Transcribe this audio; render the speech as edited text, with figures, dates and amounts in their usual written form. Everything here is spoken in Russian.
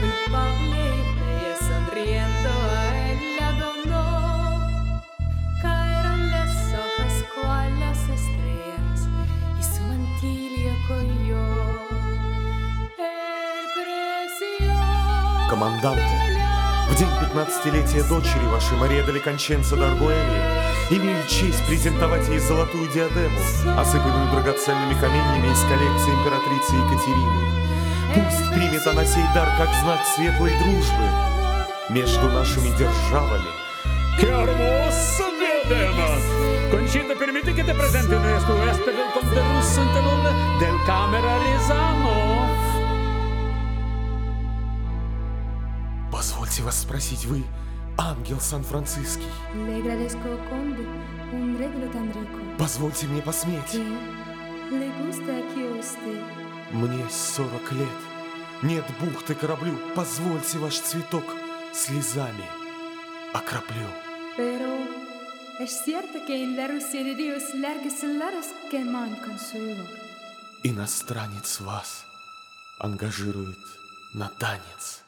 culpable y ella sonriendo a él la donó. Caeron las hojas cual las estrellas y su mantilla cogió el precio. Команданте, в день 15-летия дочери вашей Мария Далеконченца Даргуэли имею честь презентовать ей золотую диадему, осыпанную драгоценными каменьями из коллекции императрицы Екатерины. Пусть примет она сей дар как знак светлой дружбы между нашими державами. ¡Qué hermosa diadema! Conchita, permite que te presente nuestro huésped, el conde ruso Interlone del Camera Рязанов. Позвольте вас спросить, вы ангел Сан-Франциский? Le agradezco, conde, un regalo tan rico. Позвольте мне посметь. ¿Qué le gusta aquí a usted? Мне 40 лет. Нет бухты кораблю. Позвольте ваш цветок слезами окроплю. Pero es cierto que en la Rusia de Dios largas laras queman con su vigor. Иностранец вас ангажирует на танец.